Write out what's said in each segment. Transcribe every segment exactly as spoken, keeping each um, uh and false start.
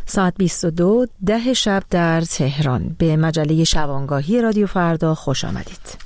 ساعت بیست و دو ده شب در تهران. به مجله شبانگاهی رادیو فردا خوش آمدید.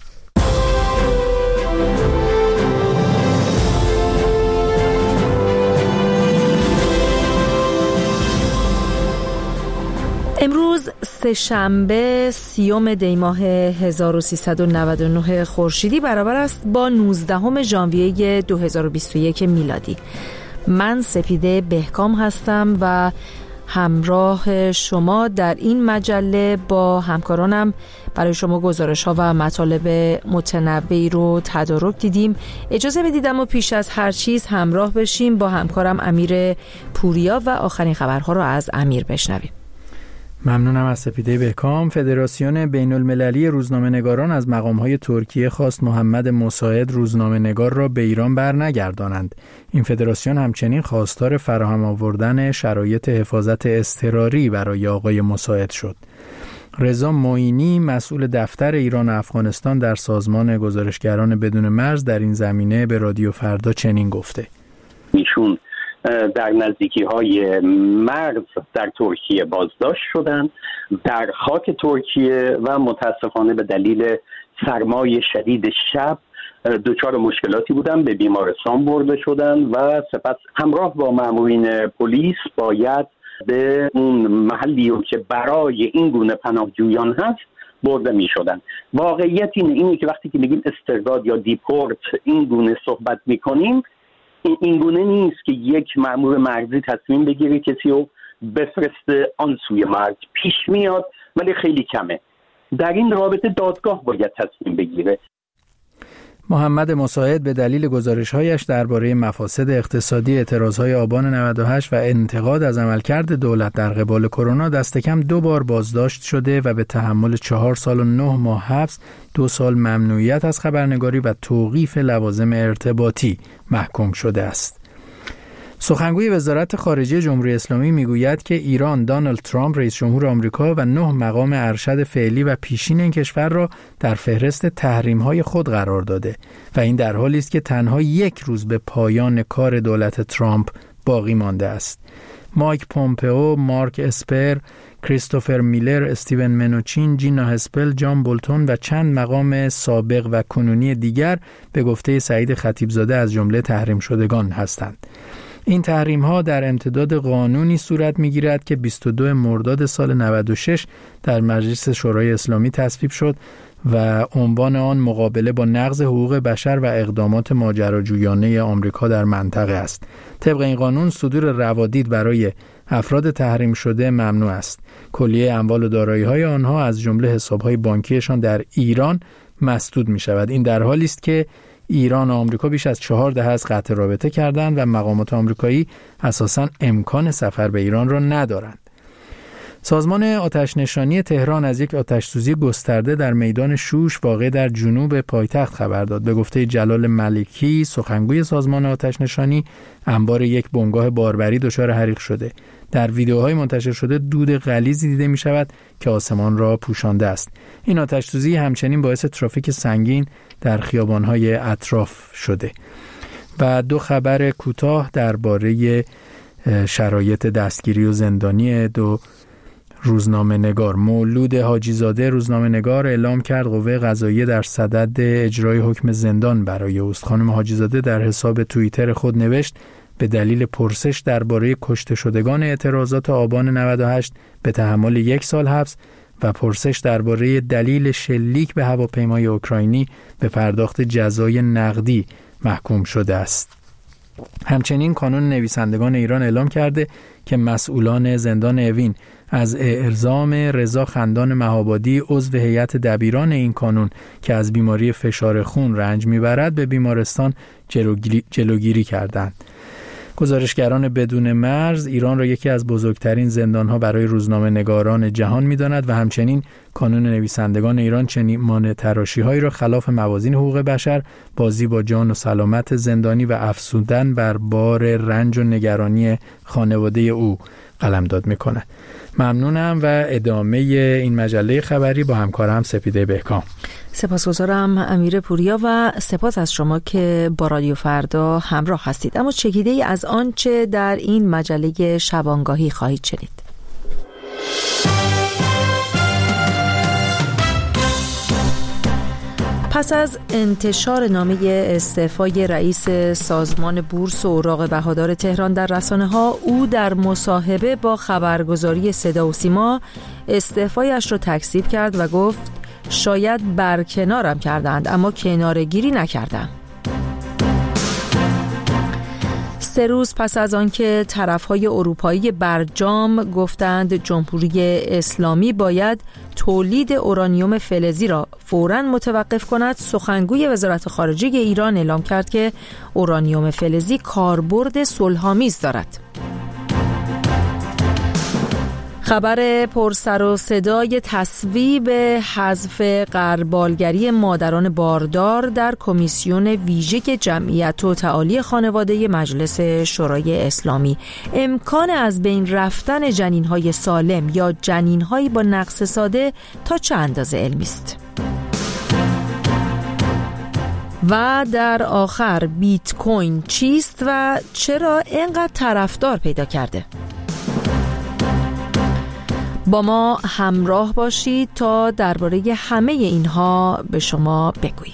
امروز سه‌شنبه سیوم دی ماه هزار و سیصد و نود و نه خورشیدی برابر است با نوزدهم ژانویه دو هزار و بیست و یک میلادی. من سپیده بهکام هستم و همراه شما در این مجله با همکارانم برای شما گزارش ها و مطالب متنوعی رو تدارک دیدیم. اجازه بدید اما پیش از هر چیز همراه بشیم با همکارم امیر پوریا و آخرین خبرها رو از امیر بشنویم. ممنونم از سپیده بهکام. فدراسیون بین المللی روزنامه‌نگاران از مقام‌های ترکیه خواست محمد مساعد روزنامه‌نگار را به ایران برنگردانند. این فدراسیون همچنین خواستار فراهم آوردن شرایط حفاظت اضطراری برای آقای مساعد شد. رضا معینی مسئول دفتر ایران و افغانستان در سازمان گزارشگران بدون مرز در این زمینه به رادیو فردا چنین گفته: ایشون در نزدیکی های مرز در ترکیه بازداشت شدند در خاک ترکیه و متاسفانه به دلیل سرمای شدید شب دچار مشکلاتی بودن، به بیمارستان برده شدن و سپس همراه با مامورین پلیس باید به اون محلی که برای این گونه پناهجویان هست برده می شدن. واقعیت اینه, اینه که وقتی که میگیم استرداد یا دیپورت این گونه صحبت می کنیم، این گونه نیست که یک مأمور مرزی تصمیم بگیره کسی رو بفرسته آن سوی مرز. پیش میاد ولی خیلی کمه. در این رابطه دادگاه باید تصمیم بگیره. محمد مساعد به دلیل گزارش‌هایش درباره مفاسد اقتصادی اعتراض‌های آبان نود و هشت و انتقاد از عملکرد دولت در قبال کرونا دست کم دو بار بازداشت شده و به تحمل چهار سال و نه ماه حبس، دو سال ممنوعیت از خبرنگاری و توقیف لوازم ارتباطی محکوم شده است. سخنگوی وزارت خارجه جمهوری اسلامی میگوید که ایران دونالد ترامپ رئیس جمهور آمریکا و نه مقام ارشد فعلی و پیشین این کشور را در فهرست تحریم‌های خود قرار داده و این در حالی است که تنها یک روز به پایان کار دولت ترامپ باقی مانده است. مایک پومپئو، مارک اسپر، کریستوفر میلر، استیون منوچین، جینا هسپل، جان بولتون و چند مقام سابق و کنونی دیگر به گفته سعید خطیبزاده از جمله تحریم شدگان هستند. این تحریم ها در امتداد قانونی صورت می گیرد که بیست و دو مرداد سال نود و شش در مجلس شورای اسلامی تصویب شد و عنوان آن مقابله با نقض حقوق بشر و اقدامات ماجراجویانه آمریکا در منطقه است. طبق این قانون صدور روادید برای افراد تحریم شده ممنوع است. کلیه اموال و دارایی های آنها از جمله حساب های بانکیشان در ایران مسدود می شود. این در حالی است که ایران و آمریکا بیش از چهار دهه از قطع رابطه کردند و مقامات آمریکایی اساساً امکان سفر به ایران را ندارند. سازمان آتش‌نشانی تهران از یک آتش‌سوزی گسترده در میدان شوش واقع در جنوب پایتخت خبر داد. به گفته جلال ملکی، سخنگوی سازمان آتش‌نشانی، انبار یک بنگاه باربری دچار حریق شده. در ویدیوهای منتشر شده دود غلیظی دیده می شود که آسمان را پوشانده است. این آتش‌سوزی همچنین باعث ترافیک سنگین در خیابان‌های اطراف شده. و دو خبر کوتاه درباره شرایط دستگیری و زندانی دو روزنامه نگار. مولود حاجیزاده روزنامه نگار اعلام کرد قوه قضاییه در صدد اجرای حکم زندان برای اوست. خانم حاجیزاده در حساب توییتر خود نوشت به دلیل پرسش درباره کشته شدگان اعتراضات آبان نود و هشت به تحمل یک سال حبس و پرسش درباره دلیل شلیک به هواپیمای اوکراینی به پرداخت جزای نقدی محکوم شده است. همچنین کانون نویسندگان ایران اعلام کرده که مسئولان زندان اوین از اعزام رضا خندان مهابادی عضو هیئت دبیران این کانون که از بیماری فشار خون رنج میبرد به بیمارستان جلوگیری, جلوگیری کردند. گزارشگران بدون مرز ایران را یکی از بزرگترین زندانها برای روزنامه نگاران جهان می‌داند و همچنین کانون نویسندگان ایران چنین تراشی‌هایی را خلاف موازین حقوق بشر، بازی با جان و سلامت زندانی و افزودن بر بار رنج و نگرانی خانواده او قلمداد می‌کند. ممنونم و ادامه این مجله خبری با همکارم سپیده بهکام. سپاسگزارم امیر پوریا و سپاس از شما که با رادیو فردا همراه هستید. اما چگیده‌ای از آنچه در این مجله شبانگاهی خواهید شنید. پس از انتشار نامه استعفای رئیس سازمان بورس و اوراق بهادار تهران در رسانه‌ها، او در مصاحبه با خبرگزاری صدا و سیما استعفایش را تکذیب کرد و گفت شاید برکنارم کردند اما کناره‌گیری نکردم. سه روز پس از آنکه طرف‌های اروپایی برجام گفتند جمهوری اسلامی باید تولید اورانیوم فلزی را فوراً متوقف کند، سخنگوی وزارت خارجه ایران اعلام کرد که اورانیوم فلزی کاربرد صلح‌آمیز دارد. خبر پرسر و صدای تصویب حذف غربالگری مادران باردار در کمیسیون ویژه جمعیت و تعالی خانواده مجلس شورای اسلامی. امکان از بین رفتن جنین‌های سالم یا جنین‌هایی با نقص ساده تا چه اندازه علمی است؟ و در آخر بیت کوین چیست و چرا اینقدر طرفدار پیدا کرده؟ با ما همراه باشید تا درباره همه اینها به شما بگوییم.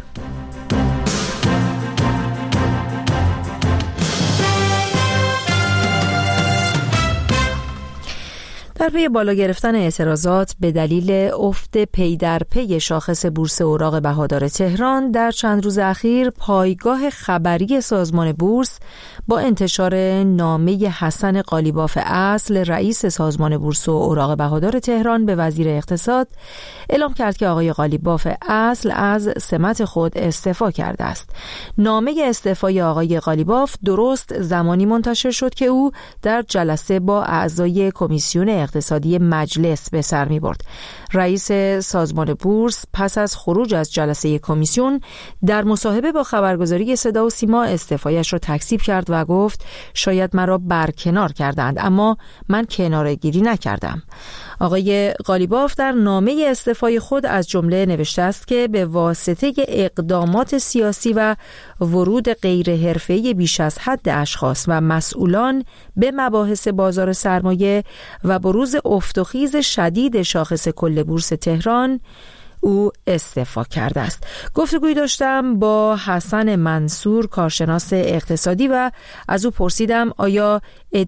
در پی بالا گرفتن اعتراضات به دلیل افت پی در پی شاخص بورس اوراق بهادار تهران در چند روز اخیر، پایگاه خبری سازمان بورس با انتشار نامه حسن قالیباف اصل رئیس سازمان بورس و اوراق بهادار تهران به وزیر اقتصاد اعلام کرد که آقای قالیباف اصل از سمت خود استعفا کرده است. نامه استعفای آقای قالیباف درست زمانی منتشر شد که او در جلسه با اعضای کمیسیون اقتصادی مجلس به سر می برد. رئیس سازمان بورس پس از خروج از جلسه کمیسیون در مصاحبه با خبرگزاری صدا و سیما استعفایش را تکذیب کرد و گفت شاید مرا برکنار کردند اما من کناره‌گیری نکردم. آقای قالیباف در نامه استعفای خود از جمله نوشته است که به واسطه اقدامات سیاسی و ورود غیر حرفه‌ای بیش از حد اشخاص و مسئولان به مباحث بازار سرمایه و بروز افت و خیز شدید شاخص کل بورس تهران او استعفا کرده است. گفتگویی داشتم با حسن منصور، کارشناس اقتصادی، و از او پرسیدم آیا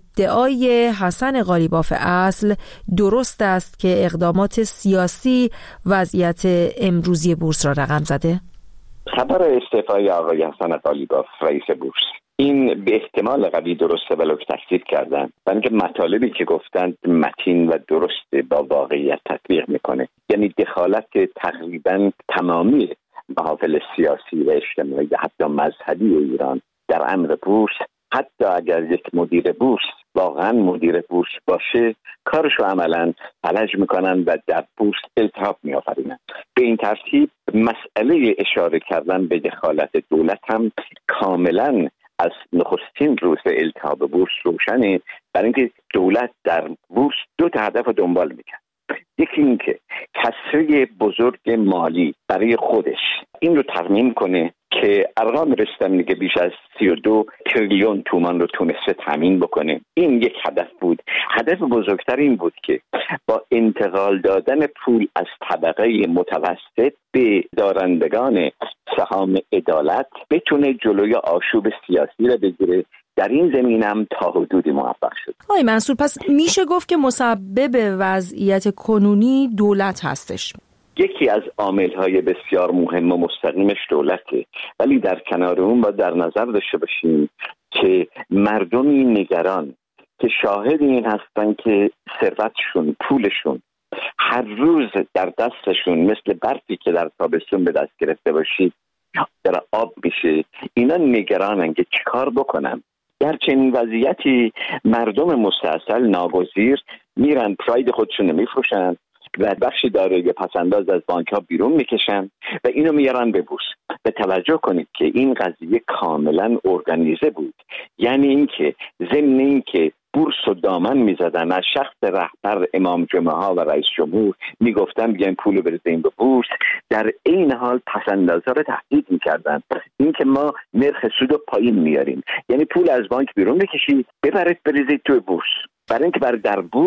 ادعای حسن قالیباف اصل درست است که اقدامات سیاسی وضعیت امروزی بورس را رقم زده؟ خبر استعفای آقای حسن قالیباف رئیس بورس این به احتمال قوی درسته ولو تکذیب کردن، برای اینکه مطالبی که گفتند متین و درسته با واقعیت تطبیق میکنه. یعنی دخالت تقریبا تمامی محافل سیاسی و اجتماعی و حتی مذهبی ایران در امر بورس، حتی اگر یک مدیر بورس واقعا مدیر بورس باشه، کارشو عملا فلج میکنن و در بورس التهاب میآفرینن. به این ترتیب مسئله اشاره کردن به دخالت دولت هم کاملا از نخستین روز التهاب بورس روشنه، برای اینکه دولت در بورس دو تا هدف رو دنبال میکنه. یکی این که کسری بزرگ مالی برای خودش این رو تضمین کنه که ارقام رسیدن میگه بیش از سی و دو تریلیون تومان رو تونسته تامین بکنه. این یک هدف بود. هدف بزرگتر این بود که با انتقال دادن پول از طبقه متوسط به دارندگان سهام عدالت بتونه جلوی آشوب سیاسی رو بگیره. در این زمینه هم تا حدودی موفق شد. آقای منصور، پس میشه گفت که مسبب وضعیت کنونی دولت هستش؟ یکی از عامل‌های بسیار مهم و مستقیمش دولته، ولی در کنار اون باید در نظر داشته باشیم که مردمی نگران که شاهد این هستن که ثروتشون، پولشون هر روز در دستشون مثل برفی که در تابستون به دست گرفته باشید در آب میشه، اینا نگرانن که چیکار بکنن. در چنین وضعیتی مردم مستاصل ناگزیر میرن پراید خودشون میفروشن و بخشی دارایی پسنداز از بانک ها بیرون میکشن و اینو میارن به بورس. به توجه کنید که این قضیه کاملا ارگانیزه بود. یعنی اینکه ضمن اینکه بورس و دامن میزدن، از شخص رهبر امام جمعه ها و رئیس جمهور میگفتن بیاین پولو بریزیم به بورس، در این حال پسندازا رو تهدید میکردن اینکه ما نرخ سود رو پایین میاریم. یعنی پول از بانک بیرون بکشید ببرید بریزید توی بورس، برای اینکه بر در بورس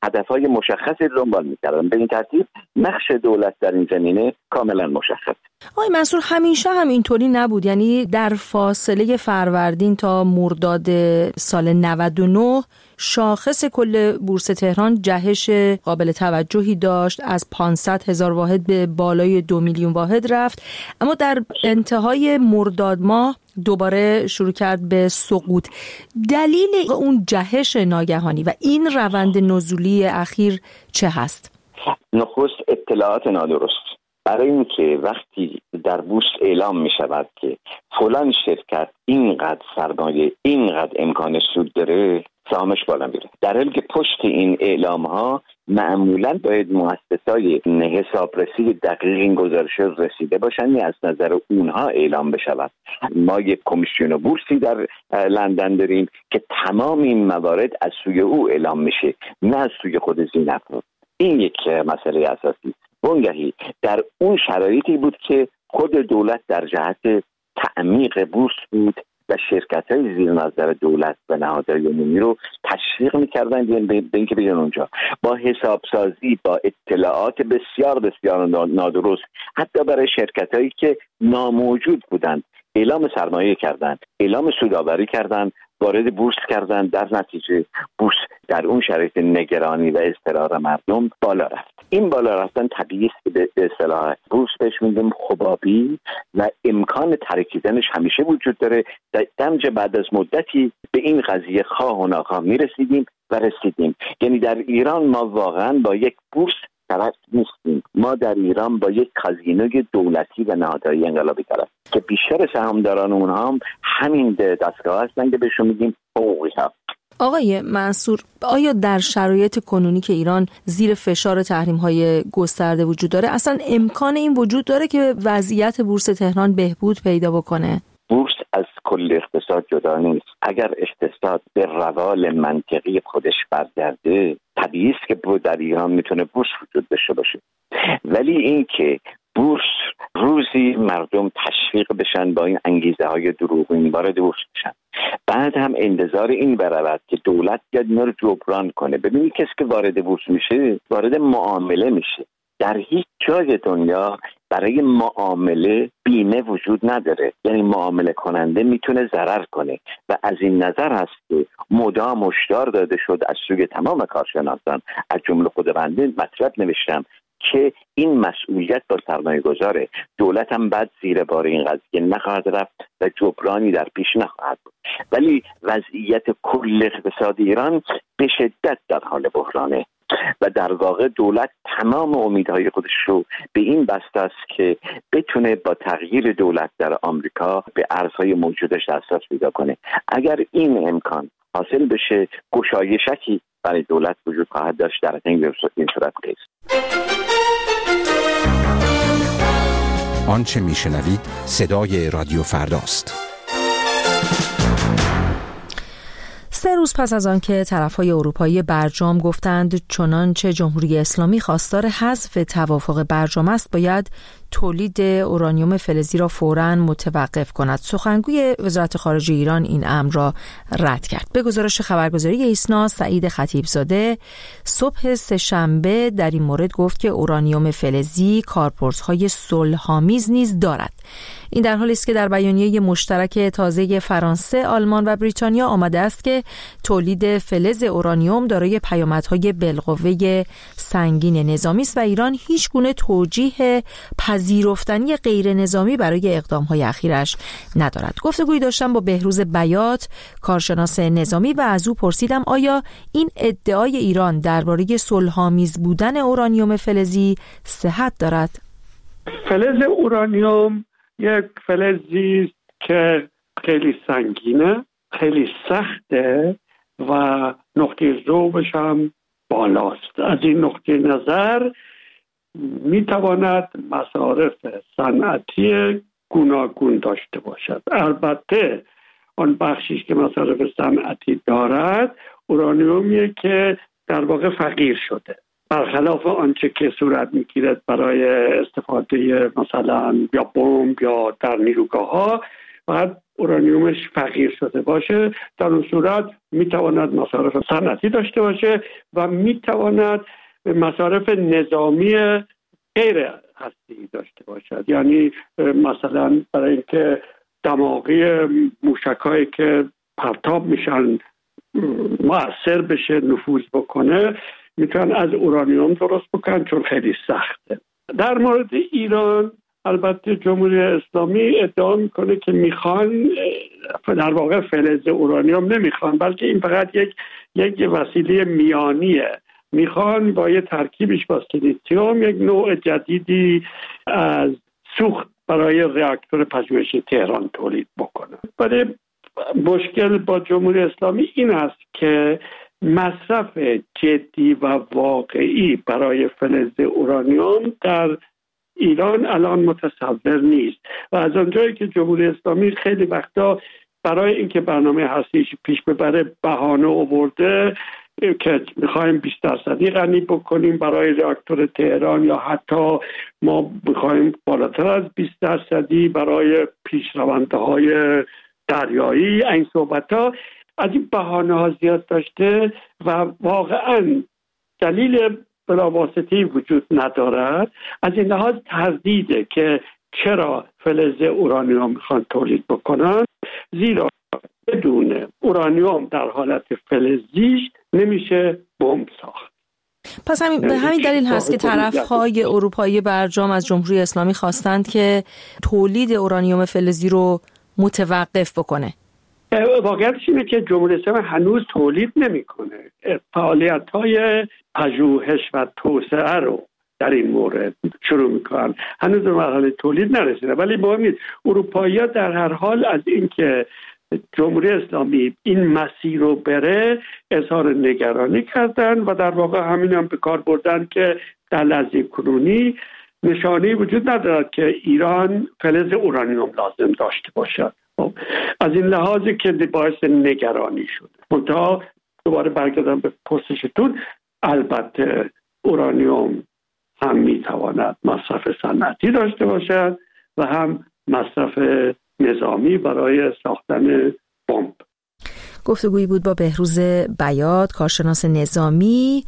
هدفهای مشخصی دنبال میکردن. به این ترتیب نقش دولت در این زمینه کاملا مشخص. آقای منصور همیشه هم اینطوری نبود؟ یعنی در فاصله فروردین تا مرداد سال نود و نه شاخص کل بورس تهران جهش قابل توجهی داشت، از پانصد هزار واحد به بالای دو میلیون واحد رفت، اما در انتهای مرداد ماه دوباره شروع کرد به سقوط. دلیل اون جهش ناگهانی و این روند نزولی اخیر چه هست؟ نخست اطلاعات نادرست. برای اینکه وقتی در بورس اعلام می شود که فلان شرکت اینقدر سرمایه، اینقدر امکان سود داره، سهامش بالا میره، در حالی که پشت این اعلام ها معمولا باید مؤسسای حسابرسی دقیق این گزارش رسیده باشن یا از نظر اونها اعلام بشود. ما یک کمیسیون بورسی در لندن داریم که تمام این موارد از سوی او اعلام میشه، نه از سوی خود زینفرود. این یک مسئله اساسی. وانگهی در اون شرایطی بود که خود دولت در جهت تعمیق بورس بود و شرکت‌های زیر نظر دولت و نهادهای عمومی رو تشویق می‌کردن به اینکه بیان اونجا با حسابسازی، با اطلاعات بسیار بسیار نادرست، حتی برای شرکت‌هایی که ناموجود بودند اعلام سرمایه کردند، اعلام سودآوری کردند، وارد بورس کردن. در نتیجه بورس در اون شرایط نگرانی و اضطرار مردم بالا رفت. این بالا رفتن طبیعی است که به اصطلاح بورس بهش میگیم حبابی و امکان ترکیدنش همیشه وجود داره. دمج بعد از مدتی به این قضیه خواه و ناخواه میرسیدیم و رسیدیم. یعنی در ایران ما واقعا با یک بورس طرف نیستیم، ما در ایران با یک خزینه دولتی و نهادهای انقلابی طرف که بیشتر سهامداران اونها هم همین دستگاه هستن که بهشون میگیم حقوقی ها. آقای منصور، آیا در شرایط کنونی که ایران زیر فشار تحریم‌های گسترده وجود داره اصلا امکان این وجود داره که وضعیت بورس تهران بهبود پیدا بکنه؟ بورس از کل اقتصاد جدا نیست. اگر اقتصاد به روال منطقی خودش برگرده، طبیعی است که در ایران میتونه بورس وجود داشته باشه. ولی این که بورس روزی مردم تشویق بشن با این انگیزه های دروغین وارد بورس بشن، بعد هم انتظار این برود که دولت بیاد اینا رو جبران کنه. ببینید کسی که وارد بورس میشه وارد معامله میشه. در هیچ جای دنیا برای معامله بیمه وجود نداره. یعنی معامله کننده میتونه ضرر کنه و از این نظر هست که مدام هشدار داده شد از سوی تمام کارشناسان، از جمله خود بنده مطلب نوشتم که این مسئولیت با سرمایه گذاره. دولت هم بعد زیر بار این قضیه نخواهد رفت و جبرانی در پیش نخواهد بود. ولی وضعیت کل اقتصاد ایران به شدت در حال بحرانه و در واقع دولت تمام امیدهای خودش رو به این بسته است که بتونه با تغییر دولت در آمریکا به ارزهای موجودش دسترس پیدا کنه. اگر این امکان حاصل بشه، گشایشی برای دولت وجود خواهد داشت. در این صورت قیس آنچه میشنوید صدای رادیو فرداست. سه روز پس از آن که طرف‌های اروپایی برجام گفتند چنانچه جمهوری اسلامی خواستار حذف توافق برجام است، باید تولید اورانیوم فلزی را فوراً متوقف کند. سخنگوی وزارت خارجه ایران این امر را رد کرد. به گزارش خبرگزاری ایسنا، سعید خطیبزاده صبح سه‌شنبه در این مورد گفت که اورانیوم فلزی کاربردهای صلح‌آمیز نیز دارد. این در حالی است که در بیانیه مشترک تازه فرانسه، آلمان و بریتانیا آمده است که تولید فلز اورانیوم دارای پیامدهای بالقوه سنگین نظامی است و ایران هیچ گونه توجیه پذیرفتنی غیر نظامی برای اقدام‌های اخیرش ندارد. گفتگویی داشتم با بهروز بیات، کارشناس نظامی، و از او پرسیدم آیا این ادعای ایران درباره صلح‌آمیز بودن اورانیوم فلزی صحت دارد؟ فلز اورانیوم یک فلزی که خیلی سنگینه، خیلی سخته و نقطه ذوبش هم بالاست. از این نقطه نظر میتواند مصارف صنعتی گوناگون داشته باشد. البته آن بخشیش که مصارف صنعتی دارد اورانیومیه که در واقع فقیر شده، برخلاف آنچه که صورت میگیرد برای استفاده مثلا یا بمب یا در نیروگاه‌ها. باید اورانیومش فقیر شده باشه، در اون صورت میتواند مصارف صنعتی داشته باشه و میتواند مصارف نظامی غیر هسته‌ای داشته باشد. یعنی مثلا برای اینکه دماغی موشکایی که پرتاب میشن مؤثر بشه، نفوذ بکنه، میتونن از اورانیوم درست بکنن چون خیلی سخته. در مورد ایران البته جمهوری اسلامی ادعا میکنه که میخوان، در واقع فلز اورانیوم نمیخوان، بلکه این فقط یک یک وسیله میانیه. میخوان با یه ترکیبش با سیلیسیوم یک نوع جدیدی از سوخت برای راکتور پژوهشی تهران تولید بکنن. ولی مشکل با جمهوری اسلامی این است که مصرف جدی و واقعی برای فلز اورانیوم در ایران الان متصور نیست و از اونجایی که جمهوری اسلامی خیلی وقتا برای اینکه برنامه هستیش پیش ببره بهانه آورده که میخوایم بیست درصدی غنی بکنیم برای راکتور تهران یا حتی ما میخوایم بالاتر از بیست درصدی برای پیشروندهای دریایی. این صحبت ها از این بهانه ها زیاد داشته و واقعا دلیل بلاواسطه‌ای وجود ندارد. از این لحاظ تردیده که چرا فلز اورانیوم میخوان تولید بکنن، زیرا بدون اورانیوم در حالت فلزیش نمیشه بمب ساخت. پس همین به همین دلیل هست که طرف‌های اروپایی برجام از جمهوری اسلامی خواستند که تولید اورانیوم فلزی رو متوقف بکنه. واقعیتش اینه که جمهوری اسلامی هنوز تولید نمیکنه. فعالیت‌های پژوهش و توسعه رو در این مورد شروع میکنن، هنوز به مرحله تولید نرسیده. ولی مهم نیست، اروپایی‌ها در هر حال از اینکه جمهوری اسلامی این مسیر رو بره اظهار نگرانی کردن و در واقع همین هم به کار بردن که در لحظه کنونی نشانه‌ای وجود ندارد که ایران فلز اورانیوم لازم داشته باشد. از این لحاظی که باعث نگرانی شد. منتها دوباره برگردم به پرسشتون، البته اورانیوم هم میتواند مصرف صنعتی داشته باشد و هم مصرف نظامی برای ساختن بمب. گفتگویی بود با بهروز بیات، کارشناس نظامی،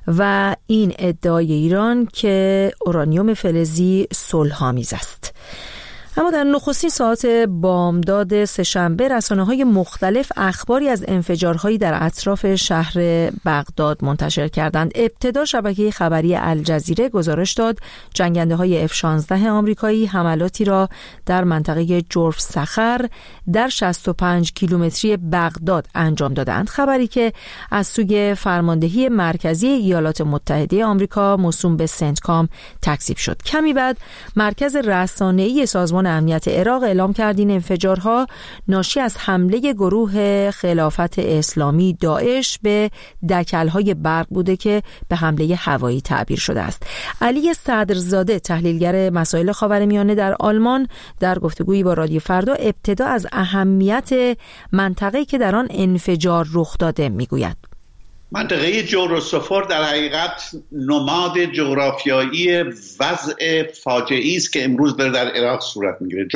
و این ادعای ایران که اورانیوم فلزی صلح‌آمیز است. اما در نخستین ساعات بامداد سه‌شنبه رسانه‌های مختلف اخباری از انفجارهایی در اطراف شهر بغداد منتشر کردند. ابتدا شبکه خبری الجزیره گزارش داد جنگنده‌های اف شانزده آمریکایی حملاتی را در منطقه جرف صخر در شصت و پنج کیلومتری بغداد انجام دادند. خبری که از سوی فرماندهی مرکزی ایالات متحده آمریکا موسوم به سنتکام تکذیب شد. کمی بعد مرکز رسانه‌ای سازمان امنیت عراق اعلام کرد این انفجارها ناشی از حمله گروه خلافت اسلامی داعش به دکل‌های برق بوده که به حمله هوایی تعبیر شده است. علی صدرزاده، تحلیلگر مسائل خاورمیانه در آلمان، در گفتگویی با رادیو فردا ابتدا از اهمیت منطقه‌ای که در آن انفجار رخ داده میگوید. منطقه جورسفر در حقیقت نماد جغرافیایی وضع فاجعه‌ای است که امروز در عراق صورت میگیره.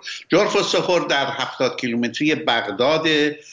جورسفر در هفتاد کیلومتری بغداد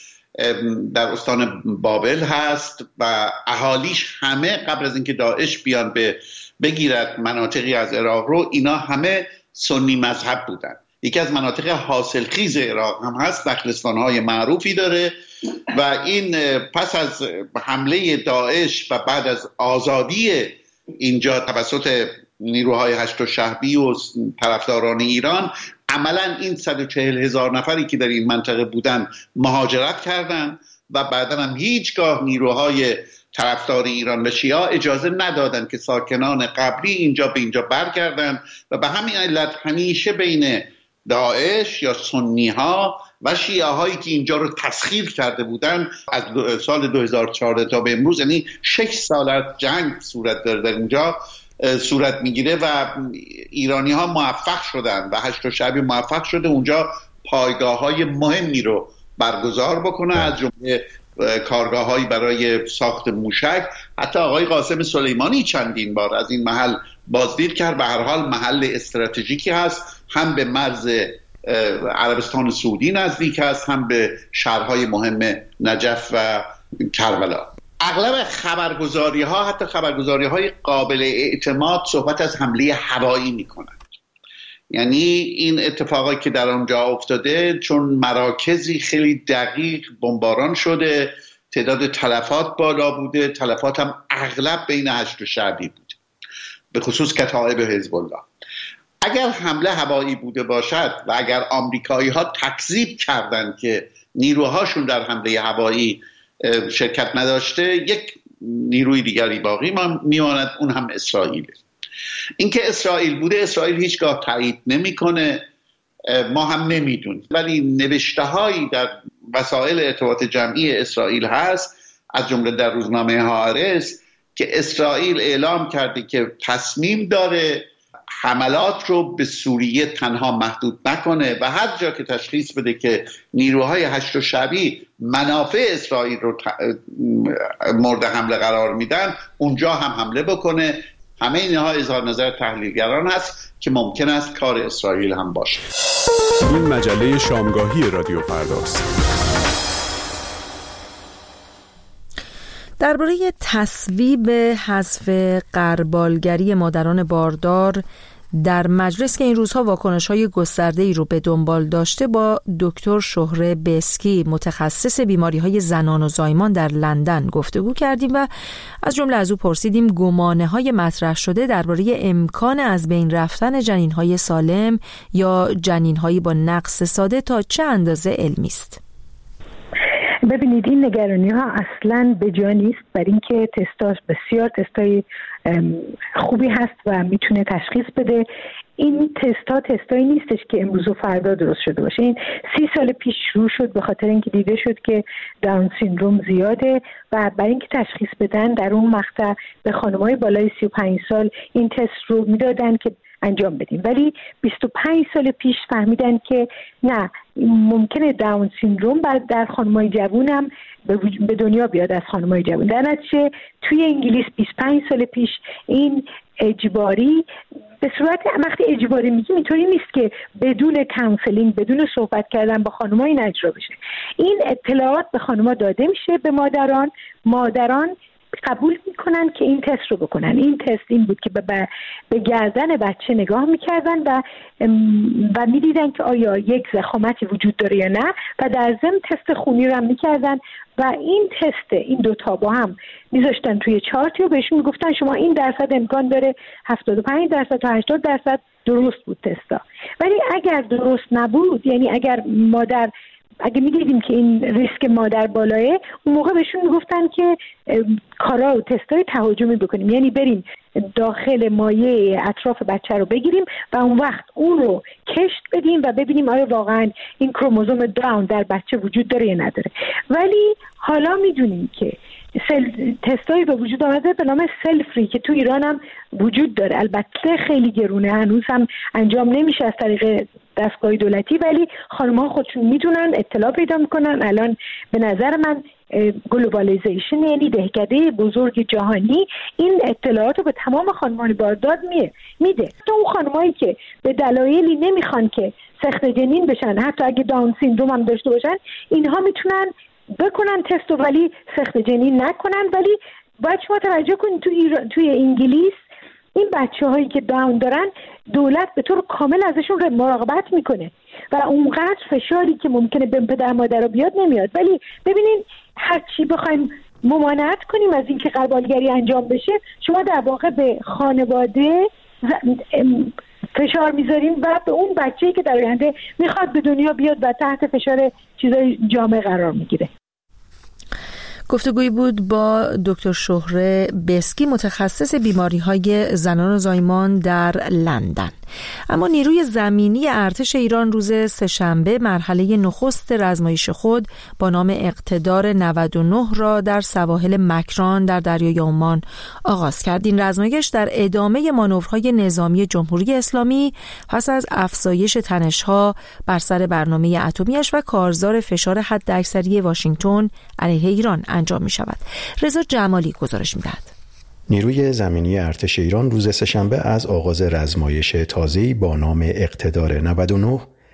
در استان بابل هست و اهالیش همه قبل از اینکه داعش بیان به بگیرد مناطقی از عراق رو، اینا همه سنی مذهب بودن. یکی از مناطق حاصلخیز عراق هم هست، نخلستان‌های معروفی داره و این پس از حمله داعش و بعد از آزادی اینجا توسط نیروهای هشت و شهبی و طرفداران ایران، عملا این صد و چهل هزار نفری که در این منطقه بودن مهاجرت کردن و بعدا هم هیچگاه نیروهای طرفدار ایران و شیعه اجازه ندادن که ساکنان قبلی اینجا به اینجا برگردن و به همین علت همیشه بین داعش یا سنی ها و شیعه هایی که اینجا رو تسخیر کرده بودن از سال دو هزار و چهارده تا به امروز، یعنی شش سال از جنگ صورت داره در اینجا صورت میگیره و ایرانی ها موفق شدن و هشت و شعبی موفق شده اونجا پایگاه های مهمی رو برگزار بکنه، از جمله کارگاه هایی برای ساخت موشک. حتی آقای قاسم سلیمانی چندین بار از این محل بازدید کرد. به هر حال محل استراتژیکی هست، هم به مرز عربستان سعودی نزدیک است، هم به شهرهای مهم نجف و کربلا. اغلب خبرگزاری ها، حتی خبرگزاری های قابل اعتماد، صحبت از حمله هوایی می کنند. یعنی این اتفاقی که در آنجا افتاده چون مراکزی خیلی دقیق بمباران شده، تعداد تلفات بالا بوده، تلفات هم اغلب بین هشت و شعبی بود، به خصوص کتایب حزب الله. اگر حمله هوایی بوده باشد و اگر آمریکایی ها تکذیب کردند که نیروهاشون در حمله هوایی شرکت نداشته، یک نیروی دیگری باقی میماند، اون هم اسرائیل. اینکه اسرائیل بوده، اسرائیل هیچگاه تایید نمیکنه، ما هم نمیدونیم، ولی نوشته هایی در وسایل ارتباط جمعی اسرائیل هست، از جمله در روزنامه هآرتز، که اسرائیل اعلام کرده که تصمیم داره حملات رو به سوریه تنها محدود نکنه و هر جا که تشخیص بده که نیروهای هشت شعبی منافع اسرائیل رو مورد حمله قرار میدن، اونجا هم حمله بکنه. همه اینها اظهار نظر تحلیلگران هست که ممکن است کار اسرائیل هم باشه. این مجله شامگاهی رادیو فرداست. درباره تصویب حذف غربالگری مادران باردار در مجلس که این روزها واکنش‌های گسترده‌ای رو به دنبال داشته، با دکتر شهره بسکی، متخصص بیماری‌های زنان و زایمان در لندن گفتگو کردیم و از جمله از او پرسیدیم گمانه‌های مطرح شده درباره امکان از بین رفتن جنین‌های سالم یا جنین‌هایی با نقص ساده تا چه اندازه علمی است. ببینید، این نگرانی ها اصلاً به جا نیست، برای اینکه تستاش بسیار تستای خوبی هست و میتونه تشخیص بده. این تستا تستایی نیستش که امروز و فردا درست شده باشه. این سی سال پیش شروع شد به خاطر اینکه دیده شد که داون سیندروم زیاده و برای اینکه تشخیص بدن در اون مقطع به خانم‌های بالای سی و پنج سال این تست رو میدادن که انجام بدیم، ولی بیست و پنج سال پیش فهمیدن که نه، ممکنه داون سیندروم در خانم‌های جوان هم به دنیا بیاد از خانم‌های جوان. در نتیجه توی انگلیس بیست و پنج سال پیش این اجباری، به صورت وقتی اجباری میگیم اینطوری نیست که بدون کانسلینگ، بدون صحبت کردن با خانم‌ها این اجرا بشه. این اطلاعات به خانم‌ها داده میشه، به مادران مادران قبول میکنن که این تست رو بکنن. این تست این بود که به, به گردن بچه نگاه میکردن و و میدیدن که آیا یک ضخامتی وجود داره یا نه و در ضمن تست خونی رو هم میکردن و این تست، این دوتا با هم میذاشتن توی چارتی و بهشون میگفتن شما این درصد امکان داره هفتاد و پنج درصد تا هشتاد درصد درست بود تستا. ولی اگر درست نبود، یعنی اگر مادر اگه می‌دیدیم که این ریسک مادر بالاه، اون موقع بهشون میگفتن که کارا و تستای تهاجمی بکنیم، یعنی بریم داخل مایع اطراف بچه رو بگیریم و اون وقت اون رو کشت بدیم و ببینیم آیا واقعا این کروموزوم داون در بچه وجود داره یا نداره. ولی حالا میدونیم که سل تستایی به وجود آمده به نام سل فری که تو ایران هم وجود داره. البته خیلی گرونه، هنوز هم انجام نمیشه از طریق دستگاه دولتی، ولی خانم‌ها خودشون میتونن اطلاع پیدا میکنن. الان به نظر من گلوبالیزیشن، یعنی دهکده بزرگ جهانی، این اطلاعات رو به تمام خانمان باردار میده. تو اون خانمایی که به دلایلی نمیخوان که سخت جنین بشن، حتی اگه داون سیندروم هم داشته باشن، اینها میتونن بکنن تست و ولی سخت جنین نکنن. ولی باید شما توجه کنید توی ایران، توی انگلیس این بچه هایی که داون دارن دولت به طور کامل ازشون مراقبت میکنه و اونقدر فشاری که ممکنه به پدر مادر بیاد نمیاد. ولی ببینین، هر چی بخوایم ممانعت کنیم از اینکه غربالگری انجام بشه، شما در واقع به خانواده فشار میذاریم و به اون بچه‌ای که در آینده میخواد به دنیا بیاد و تحت فشار چیزای جامعه قرار میگیره. گفتگویی بود با دکتر شهره بسکی، متخصص بیماری‌های زنان و زایمان در لندن. اما نیروی زمینی ارتش ایران روز سه‌شنبه مرحله نخست رزمایش خود با نام اقتدار نود و نه را در سواحل مکران در دریای عمان آغاز کرد. این رزمایش در ادامه مانورهای نظامی جمهوری اسلامی پس از افزایش تنش‌ها بر سر برنامه اتمی‌اش و کارزار فشار حداکثری واشنگتن علیه ایران انجام می‌شود. رضا جمالی گزارش می‌دهد. نیروی زمینی ارتش ایران روز سه‌شنبه از آغاز رزمایش تازه‌ای با نام اقتدار نود و نه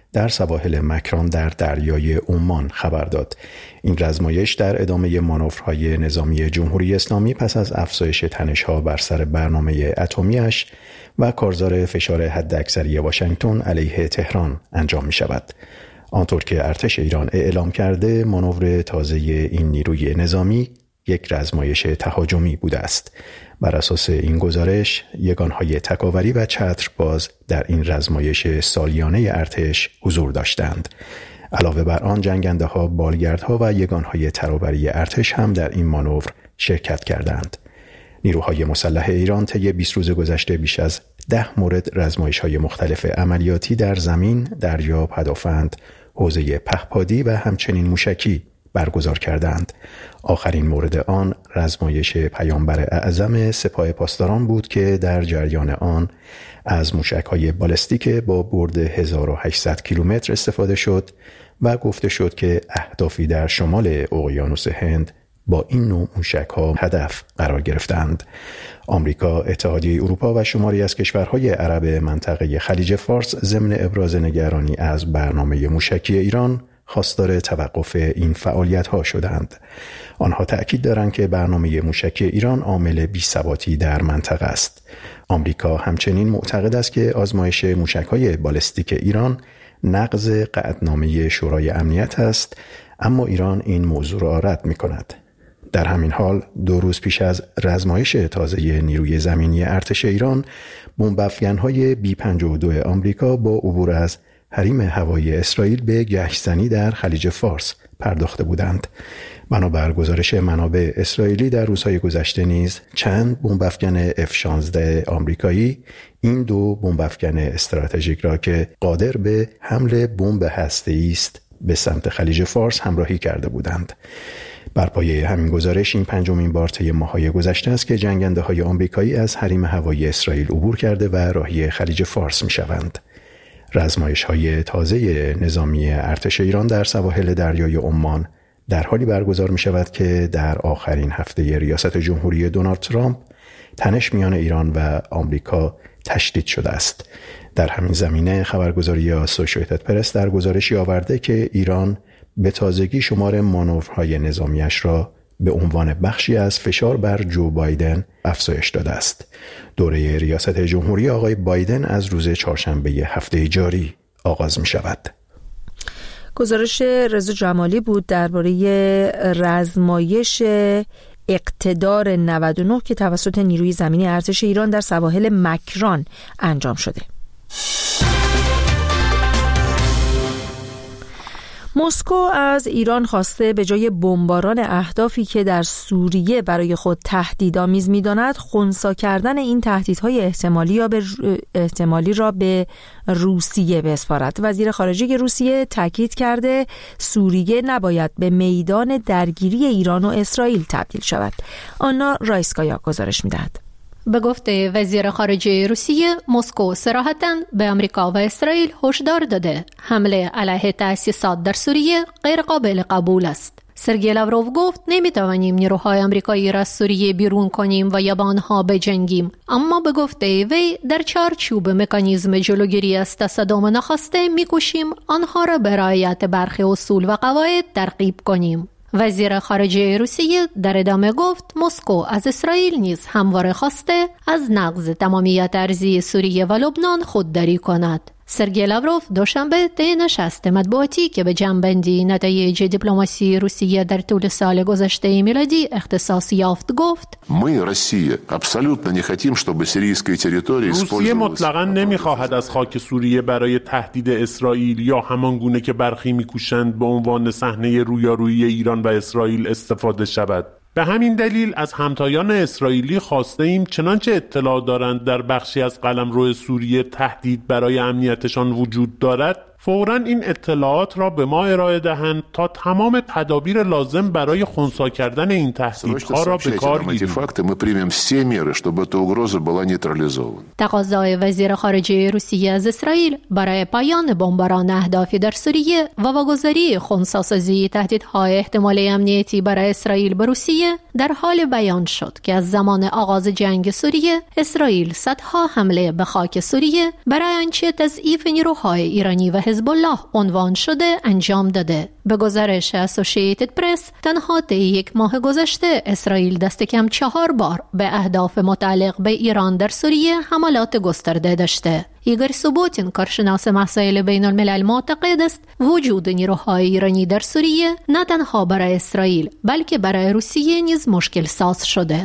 در سواحل مکران در دریای عمان خبر داد. این رزمایش در ادامه مانورهای نظامی جمهوری اسلامی پس از افزایش تنش‌ها بر سر برنامه اتمی‌اش و کارزار فشار حداکثری واشنگتن علیه تهران انجام می شود. آنطور که ارتش ایران اعلام کرده، مانور تازه این نیروی نظامی یک رزمایش تهاجمی بوده است. بر اساس این گزارش، یگانهای تکاوری و چترباز در این رزمایش سالیانه ارتش حضور داشتند. علاوه بر آن، جنگنده ها، بالگردها و یگانهای ترابری ارتش هم در این مانور شرکت کردند. نیروهای مسلح ایران طی بیست روز گذشته بیش از ده مورد رزمایش‌های مختلف عملیاتی در زمین، دریا، پدافند، حوزه پهپادی و همچنین موشکی برگزار کردند. آخرین مورد آن رزمایش پیامبر اعظم سپاه پاسداران بود که در جریان آن از موشک‌های بالستیک با برد هزار و هشتصد کیلومتر استفاده شد و گفته شد که اهدافی در شمال اقیانوس هند با این نوع موشک‌ها هدف قرار گرفتند. آمریکا، اتحادیه اروپا و شماری از کشورهای عرب منطقه خلیج فارس ضمن ابراز نگرانی از برنامه موشکی ایران خواستار توقف این فعالیت‌ها شدند. آنها تأکید دارند که برنامه موشکی ایران عامل بی‌ثباتی در منطقه است. آمریکا همچنین معتقد است که آزمایش موشک‌های بالستیک ایران نقض قطعنامه شورای امنیت است، اما ایران این موضوع را رد می‌کند. در همین حال، دو روز پیش از رزمایش تازه نیروی زمینی ارتش ایران، بمب‌افکن‌های بی پنجاه و دو آمریکا با عبور از حریم هوایی اسرائیل به گشت‌زنی در خلیج فارس پرداخته بودند. بنابر گزارش منابع اسرائیلی، در روزهای گذشته نیز چند بمب‌افکن اف شانزده آمریکایی این دو بمب‌افکن استراتژیک را که قادر به حمل بمب هسته‌ای است به سمت خلیج فارس همراهی کرده بودند. بر پایه همین گزارش، این پنجمین بار طی ماه‌های گذشته است که جنگنده‌های آمریکایی از حریم هوایی اسرائیل عبور کرده و راهی خلیج فارس می‌شوند. رزمایش‌های تازه نظامی ارتش ایران در سواحل دریای عمان در حالی برگزار می‌شود که در آخرین هفته ریاست جمهوری دونالد ترامپ تنش میان ایران و آمریکا تشدید شده است. در همین زمینه خبرگزاری اسوسییتد پرس در گزارشی آورده که ایران به تازگی شمار مانورهای نظامیش را به عنوان بخشی از فشار بر جو بایدن افزایش داده است. دوره ریاست جمهوری آقای بایدن از روز چهارشنبه هفته جاری آغاز می شود. گزارش رضا جمالی بود درباره رزمایش اقتدار نود و نه که توسط نیروی زمینی ارتش ایران در سواحل مکران انجام شده. مسکو از ایران خواسته به جای بمباران اهدافی که در سوریه برای خود تهدیدآمیز می‌داند، خنثی کردن این تهدیدهای احتمالی یا به احتمالی را به روسیه بسپارد. وزیر خارجه روسیه تاکید کرده سوریه نباید به میدان درگیری ایران و اسرائیل تبدیل شود. آنا رایسکایا گزارش می‌دهد. به گفته وزیر خارجه روسیه، مسکو صراحتاً به آمریکا و اسرائیل هشدار داده حمله علیه تأسیسات در سوریه غیر قابل قبول است. سرگئی لاوروف گفت نمیتوانیم نیروهای آمریکایی را از سوریه بیرون کنیم و یا با آنها بجنگیم، اما به گفته وی در چارچوب مکانیزم جلوگیری از تصادم ناخواسته میکوشیم آنها را به رعایت برخی اصول و قواعد ترغیب کنیم. وزیر خارجه روسیه در ادامه گفت مسکو از اسرائیل نیز همواره خواسته از نقض تمامیت ارضی سوریه و لبنان خودداری کند. سرگئی لاوروف دوشنبه طی نشست مطبوعاتی که به جمع‌بندی نتایج دیپلماسی روسیه در طول سال گذشته میلادی اختصاص یافت گفت: ما روسیه absolutно не хотим чтобы сирийские территории روسیه مطلقاً نمیخواهد از خاک سوریه برای تهدید اسرائیل یا همان گونه که برخی میکوشند به عنوان صحنه رویارویی ایران و اسرائیل استفاده شود. به همین دلیل از همتایان اسرائیلی خواسته ایم چنانچه اطلاع دارند در بخشی از قلمرو سوریه تهدید برای امنیتشان وجود دارد، فوراً این اطلاعات را به ما ارائه دهند تا تمام تدابیر لازم برای خنثی کردن این تهدیدها را به کار گیریم. تقاضای وزیر خارجه روسیه از اسرائیل برای پایان بمباران اهدافی در سوریه و واگذاری خنثی‌سازی تهدیدهای احتمالی امنیتی برای اسرائیل به روسیه در حال بیان شد که از زمان آغاز جنگ سوریه اسرائیل صدها حمله به خاک سوریه برای آنچه تضعیف نیروهای ایرانی و حزب الله عنوان شده انجام داده. به گزارش اسوسییتد پرس تنها طی یک ماه گذشته اسرائیل دست کم چهار بار به اهداف متعلق به ایران در سوریه حملات گسترده داشته. ایگور سوبوتین کارشناس مسائل بین الملل معتقد است وجود نیروهای ایرانی در سوریه نه تنها برای اسرائیل بلکه برای روسیه نیز مشکل ساز شده.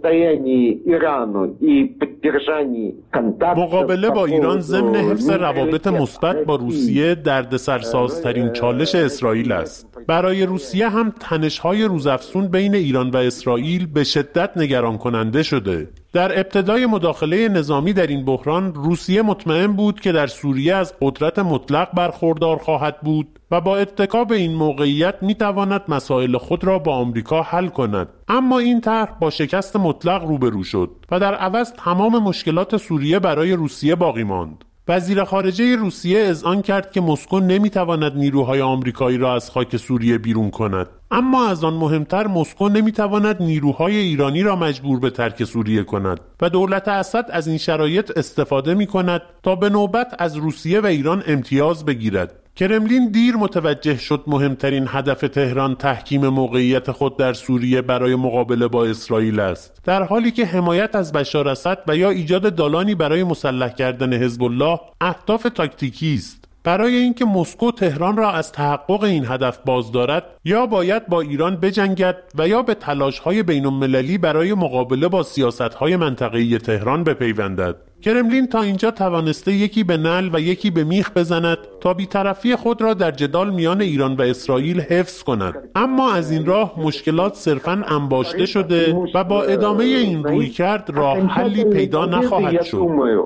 مقابله با ایران ضمن حفظ روابط مثبت با روسیه دردسرسازترین چالش اسرائیل است. برای روسیه هم تنش‌های روزافزون بین ایران و اسرائیل به شدت نگران کننده شده. در ابتدای مداخله نظامی در این بحران روسیه مطمئن بود که در سوریه از قدرت مطلق برخوردار خواهد بود و با اتکا به این موقعیت میتواند مسائل خود را با آمریکا حل کند. اما این طرح با شکست مطلق روبرو شد و در عوض تمام مشکلات سوریه برای روسیه باقی ماند. وزیر خارجه روسیه اذعان کرد که مسکو نمیتواند نیروهای آمریکایی را از خاک سوریه بیرون کند. اما از آن مهمتر مسکو نمیتواند نیروهای ایرانی را مجبور به ترک سوریه کند و دولت اسد از این شرایط استفاده میکند تا به نوبت از روسیه و ایران امتیاز بگیرد. کرملین دیر متوجه شد مهمترین هدف تهران تحکیم موقعیت خود در سوریه برای مقابله با اسرائیل است، در حالی که حمایت از بشار اسد و یا ایجاد دالانی برای مسلح کردن حزب الله اهداف تاکتیکی است. برای اینکه مسکو تهران را از تحقق این هدف باز دارد یا باید با ایران بجنگد و یا به تلاش‌های بین‌المللی برای مقابله با سیاست‌های منطقه‌ای تهران بپیوندد. کرملین تا اینجا توانسته یکی به نعل و یکی به میخ بزند تا بی‌طرفی خود را در جدال میان ایران و اسرائیل حفظ کند، اما از این راه مشکلات صرفاً انباشته شده و با ادامه این رویکرد راه حلی پیدا نخواهد شد.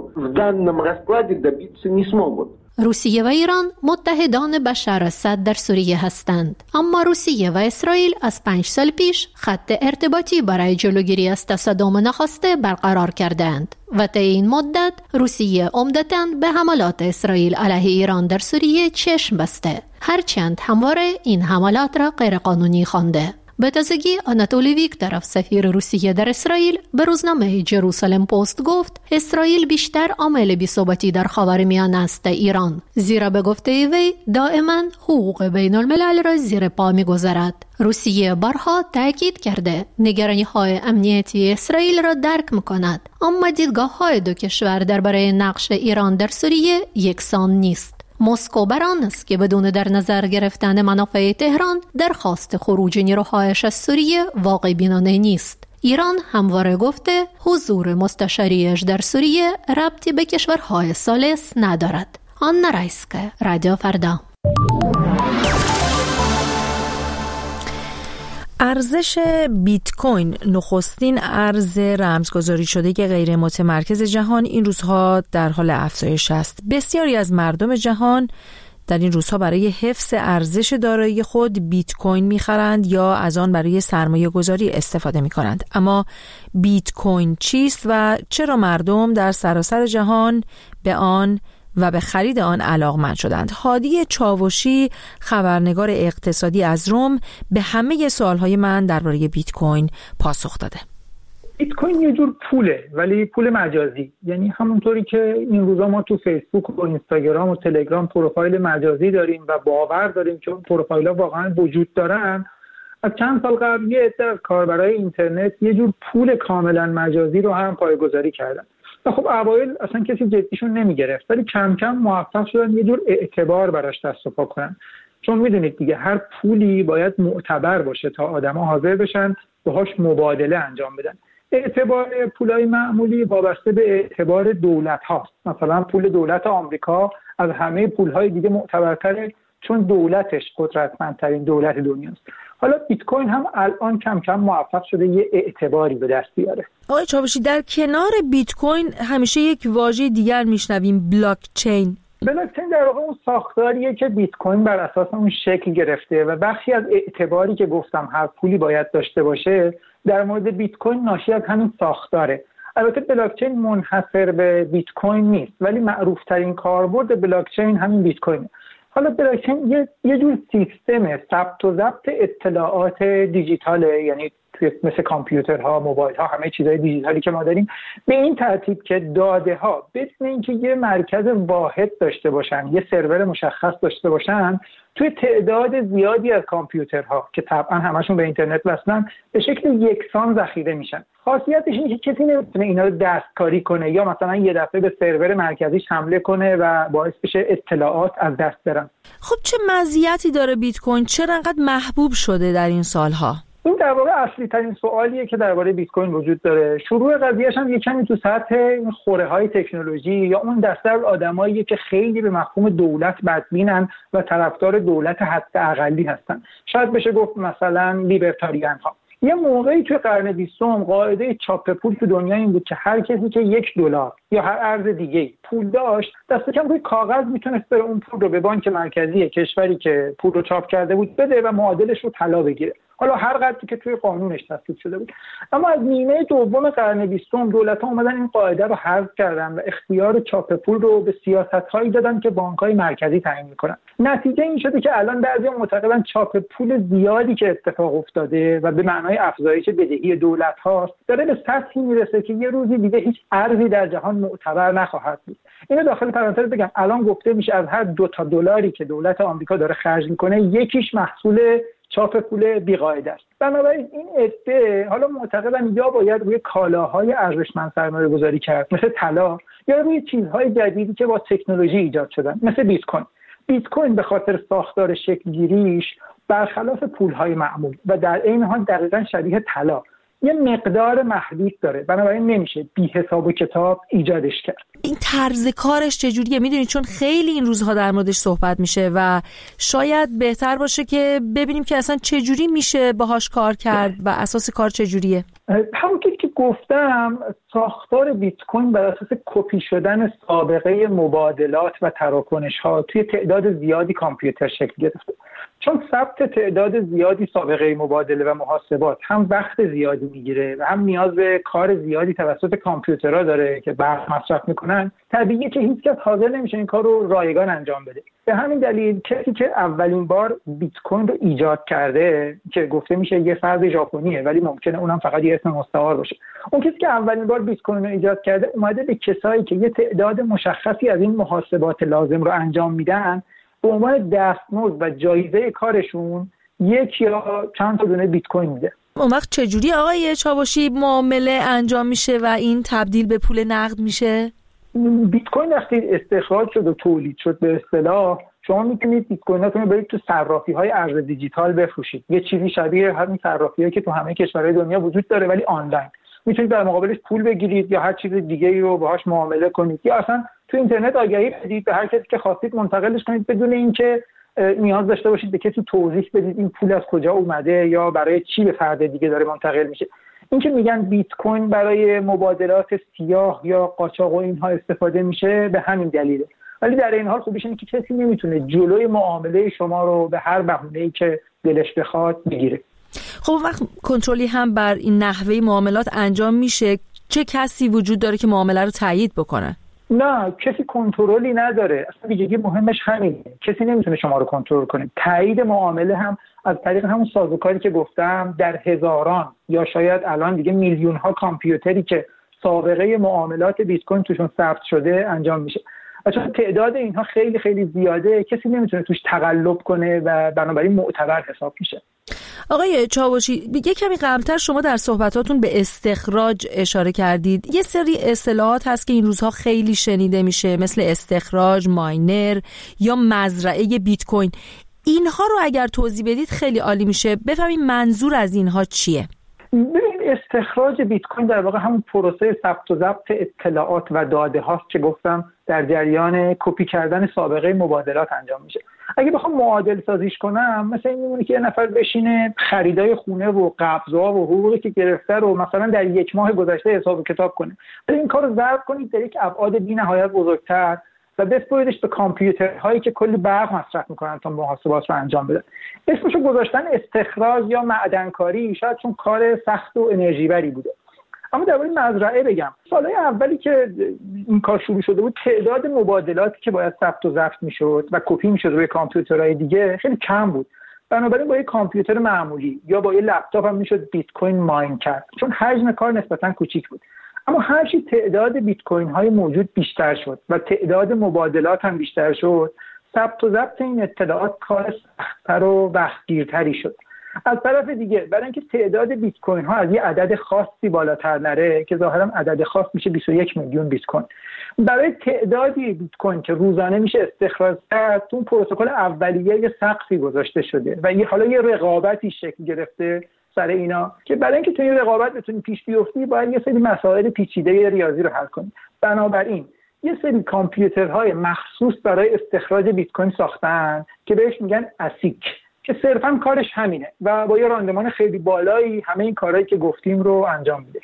روسیه و ایران متحدان بشار اسد در سوریه هستند، اما روسیه و اسرائیل از پنج سال پیش خط ارتباطی برای جلوگیری از تصادم ناخواسته برقرار کردند و طی این مدت روسیه عمدتاً به حملات اسرائیل علیه ایران در سوریه چشم بسته، هرچند همواره این حملات را غیرقانونی خوانده. به تازگی آناتولی ویکتورف سفیر روسیه در اسرائیل به روزنامه جروسالم پست گفت اسرائیل بیشتر عامل بی‌ثباتی در خاورمیانه است تا ایران، زیرا به گفته وی دائما حقوق بین الملل را زیر پا می‌گذارد. روسیه بارها تاکید کرده نگرانی‌های امنیتی اسرائیل را درک می‌کند، اما دیدگاه‌های دو کشور درباره نقش ایران در سوریه یکسان نیست. مسکو بر آن است که بدون در نظر گرفتن منافع تهران درخواست خروج نیروهایش از سوریه واقع بینانه نیست. ایران همواره گفته حضور مستشاریش در سوریه ربطی به کشورهای ثالث ندارد. آنا رایسکا، رادیو فردا. ارزش بیت کوین، نخستین ارز رمزگذاری شده که غیر متمرکز جهان، این روزها در حال افزایش است. بسیاری از مردم جهان در این روزها برای حفظ ارزش دارایی خود بیت کوین می‌خرند یا از آن برای سرمایه گذاری استفاده می‌کنند. اما بیت کوین چیست و چرا مردم در سراسر جهان به آن و به خرید آن علاقمند شدند؟ هادی چاوشی، خبرنگار اقتصادی از روم، به همه سوالهای من درباره بیت کوین پاسخ داده. بیت کوین یه جور پوله، ولی پول مجازی. یعنی همونطوری که این روزا ما تو فیسبوک و اینستاگرام و تلگرام پروفایل مجازی داریم و باور داریم که اون پروفایل‌ها واقعا وجود دارن، از چند سال قبل یه عده از کاربرای اینترنت یه جور پول کاملا مجازی رو هم پایه‌گذاری کردن. خب اوایل اصلا کسی جدیشون نمیگرفت، ولی کم کم موفق شدن یه جور اعتبار براش دست و پا کنن. چون میدونید دیگه هر پولی باید معتبر باشه تا آدما حاضر بشن باهاش مبادله انجام بدن. اعتبار پولای معمولی وابسته به اعتبار دولت هاست. مثلا پول دولت آمریکا از همه پولهای دیگه معتبرتره چون دولتش قدرتمندترین دولت دنیاست. حالا بیت کوین هم الان کم کم موفق شده یه اعتباری به دست بیاره. آقای چاوشی، در کنار بیت کوین همیشه یک واژه دیگر میشنویم، بلاک چین. بلاک چین در واقع اون ساختاریه که بیت کوین بر اساس اون شکل گرفته و بخشی از اعتباری که گفتم هر پولی باید داشته باشه در مورد بیت کوین ناشی از همین ساختاره. البته بلاک چین منحصر به بیت کوین نیست، ولی معروف ترین کاربرد بلاک چین همین بیت کوینه. حالا بلاکچین یه،, یه جور سیستم ثبت و ضبط اطلاعات دیجیتاله، یعنی توی مثل کامپیوترها، موبایل‌ها، همه چیزهای دیجیتالی که ما داریم، به این ترتیب که داده‌ها بدون اینکه یه مرکز واحد داشته باشن، یه سرور مشخص داشته باشن، توی تعداد زیادی از کامپیوترها که طبعا همشون به اینترنت وصلن به شکل یکسان ذخیره میشن. خاصیتش اینه که کسی نمیتونه اینا رو دستکاری کنه یا مثلا یه دفعه به سرور مرکزیش حمله کنه و باعث بشه اطلاعات از دست برن. خب چه مزیتی داره بیت کوین؟ چرا انقدر محبوب شده در این سالها؟ این در واقع اصلی ترین سوالیه که درباره بیت کوین وجود داره. شروع قضیه‌اش هم یکمی تو سطح این خوره‌های تکنولوژی یا اون دسته از آدمایی که خیلی به مفهوم دولت بدبینن و طرفدار دولت حداقلی هستن. شاید بشه گفت مثلا لیبرتاریان ها. یه موقعی توی قرن بیستم قاعده چاپ پول تو دنیا این بود که هر کسی که یک دلار یا هر ارز دیگه پول داشت، دست کم روی کاغذ میتونست بره اون پول رو به بانک مرکزی کشوری که پول رو چاپ کرده بود بده و معادلش رو طلا بگیره. حالا هر قدری که توی قانونش تصویب شده بود. اما از نیمه دوم قرن بیستم دولت‌ها اومدن این قاعده رو حذف کردن و اختیار چاپ پول رو به سیاست‌هایی دادن که بانک‌های مرکزی تعیین می‌کنن. نتیجه این شده که الان بعضی‌ها معتقدن چاپ پول زیادی که اتفاق افتاده و به معنای افزایش بدهی دولت‌هاست داره به سطحی میرسه که یه روزی دیگه هیچ ارزی در جهان معتبر نخواهد بود. اینو داخل پرانتز بگم، الان گفته میشه از هر دو تا دلاری که دولت آمریکا داره خرج می‌کنه یکیش محصول چاپ پول بی‌قاعده است. بنابراین این عده حالا معتقدن یا باید روی کالاهای ارزشمند سرمایه گذاری کرد مثل طلا، یا روی چیزهای جدیدی که با تکنولوژی ایجاد شدن مثل بیت کوین. بیت کوین به خاطر ساختار شکلگیریش برخلاف پولهای معمول و در عین حال دقیقاً شبیه طلا یه مقدار محدود داره، بنابراین نمیشه بی حساب و کتاب ایجادش کرد. این طرز کارش چجوریه؟ میدونید چون خیلی این روزها در موردش صحبت میشه و شاید بهتر باشه که ببینیم که اصلا چجوری میشه باهاش کار کرد و اساس کار چجوریه. همونطور که گفتم ساختار بیت کوین بر اساس کپی شدن سابقه مبادلات و تراکنش ها توی تعداد زیادی کامپیوتر شکل گرفته. چون ثبت تعداد زیادی سابقه مبادله و محاسبات هم وقت زیادی میگیره و هم نیاز به کار زیادی توسط کامپیوترها داره که برق مصرف میکنن، طبیعیه که هیچ کس حاضر نمیشه این کار رو رایگان انجام بده. به همین دلیل کسی که اولین بار بیت کوین رو ایجاد کرده که گفته میشه یه فرد ژاپنیه ولی ممکنه اونم فقط یه اسم مستعار باشه، اون کسی که اولین بار بیت کوین رو ایجاد کرده اومده به کسایی که یه تعداد مشخصی از این محاسبات لازم رو انجام میدن به عنوان دستمزد و جایزه کارشون یک یا چند تا دونه بیت کوین میده. اون وقت چجوری آقای چاوشی معامله انجام میشه و این تبدیل به پول نقد میشه؟ بیت کوین وقتی استخراج شد و تولید شد به اصطلاح شما میتونید بیت کویناتون رو برید تو صرافی‌های ارز دیجیتال بفروشید. یه چیزی شبیه همین صرافی‌هایی که تو همه کشورهای دنیا وجود داره ولی آنلاین. میتونید در مقابلش پول بگیرید یا هر چیز دیگه‌ای رو باهاش معامله کنید یا اصلا تو اینترنت آگهی بدید به هر کسی که خواستید منتقلش کنید بدون اینکه نیاز داشته باشید به کسی توضیح بدید این پول از کجا اومده یا برای چی به فرد دیگه داره منتقل میشه. این که میگن بیت کوین برای مبادلات سیاه یا قاچاق و اینها استفاده میشه به همین دلیله. ولی در این حال خوبیش اینه که کسی نمیتونه جلوی معامله شما رو به هر بهونه‌ای که دلش بخواد بگیره. خب وقت کنترلی هم بر این نحوه معاملات انجام میشه، چه کسی وجود داره که معامله رو تایید بکنه؟ نه، کسی کنترلی نداره. اصلا ویژگی مهمش همینه. کسی نمیتونه شما رو کنترل کنه. تایید معامله هم از طریق همون سازوکاری که گفتم در هزاران یا شاید الان دیگه میلیون ها کامپیوتری که سابقه معاملات بیت کوین توشون ثبت شده انجام میشه. و چون تعداد اینها خیلی خیلی زیاده کسی نمیتونه توش تقلب کنه و بنابراین معتبر حساب میشه. آقای چاوشی یه کمی قبلتر شما در صحبتاتون به استخراج اشاره کردید. یه سری اصطلاحات هست که این روزها خیلی شنیده میشه مثل استخراج، ماینر یا مزرعه بیت کوین. اینها رو اگر توضیح بدید خیلی عالی میشه. بفهمید منظور از اینها چیه؟ ببینید استخراج بیت کوین در واقع همون پروسه ثبت و ضبط اطلاعات و داده هاست که گفتم در جریان کپی کردن سابقه مبادلات انجام میشه. اگه بخوام معادل سازیش کنم مثلا این میمونه که یه نفر بشینه خریدای خونه و قبض‌ها و حقوقی که گرفته رو مثلا در یک ماه گذشته حساب و کتاب کنه. ولی این کارو ضرب کنید در یک ابعاد بی‌نهایت بزرگتر و بسپریدش به کامپیوترهایی که کلی برق مصرف میکنن تا محاسبات رو انجام بدن. اسمشو گذاشتن استخراج یا معدنکاری، شاید چون کار سخت و انرژی بری بوده. اما درباره مزرعه بگم، سالهای اولی که این کار شروع شده بود تعداد مبادلاتی که باید ثبت و ضبط میشد و کپی میشد روی کامپیوترهای دیگه خیلی کم بود. بنابراین با یک کامپیوتر معمولی یا با یک لپتاپ هم میشد بیت کوین ماین کرد، چون حجم کار نسبتاً کوچیک بود. اما هرچی تعداد بیت کوین های موجود بیشتر شد و تعداد مبادلات هم بیشتر شد، ثبت و ضبط این اطلاعات کار سخت‌تر و وقتگیرتری شد. از طرف دیگه برای اینکه تعداد بیت کوین ها از یه عدد خاصی بالاتر نره که ظاهرا عدد خاص میشه بیست و یک میلیون بیت کوین، برای تعدادی بیت کوین که روزانه میشه استخراج کرد، اون پروتکل اولیه یه سقفی گذاشته شده و یه حالا یه رقابتی شکل گرفته سر اینا که برای اینکه تو این رقابت بتونی پیش بیفتی باید یه سری مسائل پیچیده ریاضی رو حل کنی. بنابراین یه سری کامپیوترهای مخصوص برای استخراج بیت کوین ساختن که بهش میگن اسیک، که صرفا کارش همینه و با یه راندمان خیلی بالایی همه این کارهایی که گفتیم رو انجام میده.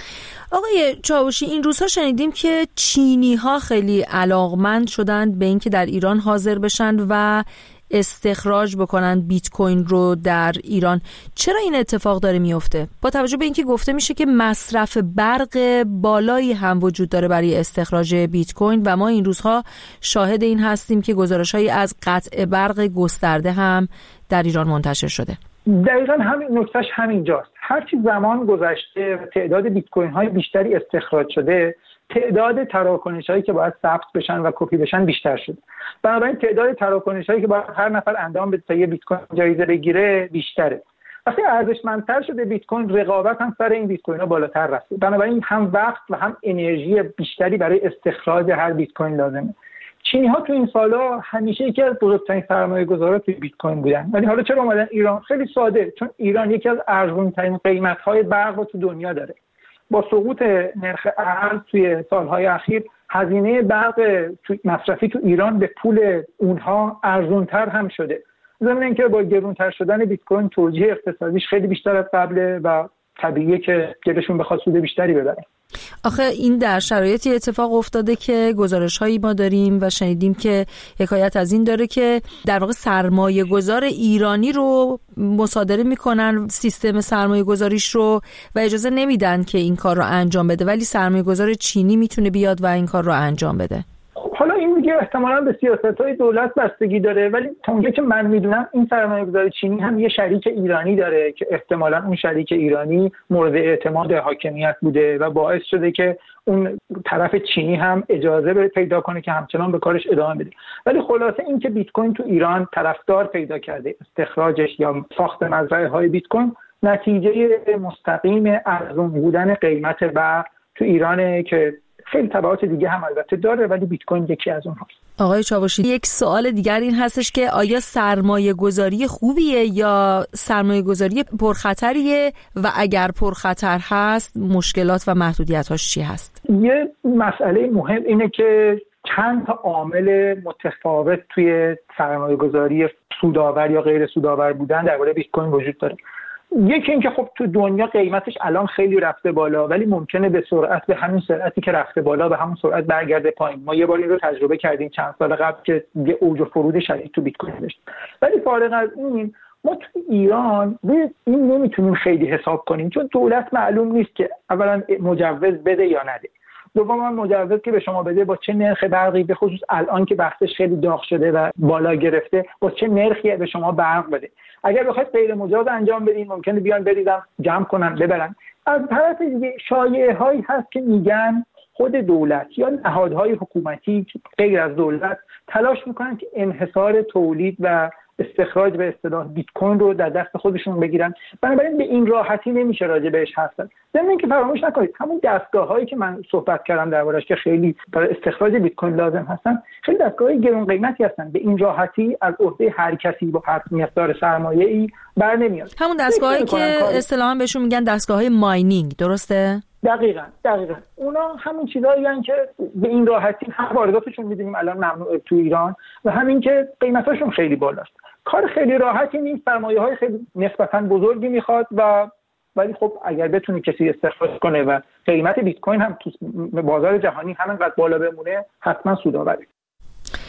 آقای چاوشی، این روزها شنیدیم که چینی ها خیلی علاقمند شدند به اینکه در ایران حاضر بشن و استخراج بکنن بیت کوین رو در ایران. چرا این اتفاق داره میفته؟ با توجه به اینکه گفته میشه که مصرف برق بالایی هم وجود داره برای استخراج بیت کوین و ما این روزها شاهد این هستیم که گزارش‌هایی از قطع برق گسترده هم در ایران منتشر شده. دقیقاً همین نکتهش همینجاست. هرچی زمان گذشته و تعداد بیت کوین های بیشتری استخراج شده، تعداد تراکنش هایی که باید ثبت بشن و کپی بشن بیشتر شده. بنابراین تعداد تراکنش هایی که باید هر نفر انجام بده تا یه بیت کوین جایزه بگیره بیشتره. وقتی ارزشمندتر شده بیت کوین، رقابت هم سر این بیت کوین ها بالاتر رفته. بنابراین هم وقت و هم انرژی بیشتری برای استخراج هر بیت کوین لازمه. چینی ها تو این سالا همیشه یکی از بزرگترین سرمایه‌گذارا توی بیت کوین بودن، ولی حالا چرا اومدن ایران؟ خیلی ساده، چون ایران یکی از ارزان‌ترین قیمت‌های برق رو تو دنیا داره. با سقوط نرخ ارز توی سالهای اخیر هزینه برق مصرفی تو ایران به پول اونها ارزان‌تر هم شده. ضمن اینکه با گرانتر شدن بیت کوین توجیه اقتصادیش خیلی بیشتر از قبله و طبیعیه که دلشون بخواد سود بیشتری ببرن. آخه این در شرایطی اتفاق افتاده که گزارش‌هایی ما داریم و شنیدیم که حکایت از این داره که در واقع سرمایه گذار ایرانی رو مصادره میکنن، سیستم سرمایه گذاریش رو، و اجازه نمیدن که این کار رو انجام بده، ولی سرمایه گذار چینی میتونه بیاد و این کار رو انجام بده. حالا این دیگه احتمالاً به سیاست‌های دولت بستگی داره، ولی تا اونجایی که من میدونم این سرمایه‌گذار چینی هم یه شریک ایرانی داره که احتمالاً اون شریک ایرانی مورد اعتماد حاکمیت بوده و باعث شده که اون طرف چینی هم اجازه پیدا کنه که همچنان به کارش ادامه بده. ولی خلاصه این که بیت کوین تو ایران طرفدار پیدا کرده، استخراجش یا ساخت مزرعه‌های بیت کوین نتیجه مستقیم ارزان بودن قیمت برق تو ایرانه که خیلی تبعات دیگه هم البته داره، ولی بیت کوین یکی از اونهاست. آقای چاوشی، یک سوال دیگر این هستش که آیا سرمایه گذاری خوبیه یا سرمایه گذاری پرخطریه و اگر پرخطر هست مشکلات و محدودیتاش چی هست؟ یه مسئله مهم اینه که چند تا عامل متفاوت توی سرمایه گذاری سودآور یا غیر سودآور بودن درباره بیت کوین وجود داره. یکی اینکه خب تو دنیا قیمتش الان خیلی رفته بالا، ولی ممکنه به سرعت به همین سرعتی که رفته بالا به همون سرعت برگرده پایین. ما یه بار این رو تجربه کردیم چند سال قبل که یه اوج و فرود شدید تو بیت کوین داشت. ولی فارغ از این ما تو ایران به این نمیتونیم خیلی حساب کنیم، چون دولت معلوم نیست که اولا مجوز بده یا نده، دوما مجوز که به شما بده با چه نرخ برقی، به خصوص الان که بحثش خیلی داغ شده و بالا گرفته، با چه نرخی به شما برق بده. اگر بخواید غیر مجاز انجام بدین ممکنه بیان بریزن جمع کنن ببرن. از طرف دیگه شایعه هایی هست که میگن خود دولت یا نهادهای حکومتی غیر از دولت تلاش میکنن که انحصار تولید و استخراج به اصطلاح بیت کوین رو در دست خودشون بگیرن. بنابراین به این راحتی نمیشه راجع بهش حرف زد. ضمن اینکه فراموش نکنید همون دستگاه‌هایی که من صحبت کردم دربارش که خیلی برای استخراج بیت کوین لازم هستن، خیلی دستگاه‌های گران قیمتی هستن، به این راحتی از عهده هر کسی با هر مقدار سرمایه‌ای بر نمیاد. همون دستگاهایی که اصطلاحاً بهشون میگن دستگاه‌های ماینینگ، درسته؟ دقیقاً دقیقاً اونا همون چیزایی هستن که به این راحتی هم وارداتشون می‌دونیم الان ممنوع تو ایران و همین که قیمتاشون خیلی بالاست. کار خیلی راحتی نیست، سرمایه‌های خیلی نسبتاً بزرگی میخواد و ولی خب اگر بتونه کسی استخراج کنه و قیمت بیت کوین هم تو بازار جهانی همینقدر بالا بمونه حتما سودآوره.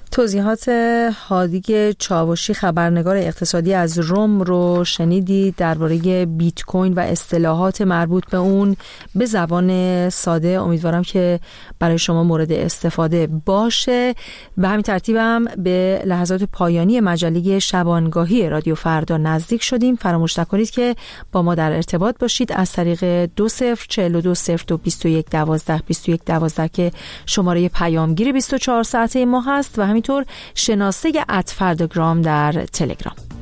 توضیحات هادی چاوشی خبرنگار اقتصادی از روم رو شنیدید درباره بیت کوین و اصطلاحات مربوط به اون به زبان ساده. امیدوارم که برای شما مورد استفاده باشه. به همین ترتیب هم به لحظات پایانی مجله شبانگاهی رادیو فردا نزدیک شدیم. فراموش نکنید که با ما در ارتباط باشید از طریق دو صفر چهل و دو صفر دو بیست و یک دوازده بیست و یک دوازده که شماره پیامگیر بیست و چهار ساعته ما هست و همینطور شناسه ات فرداگرام در تلگرام.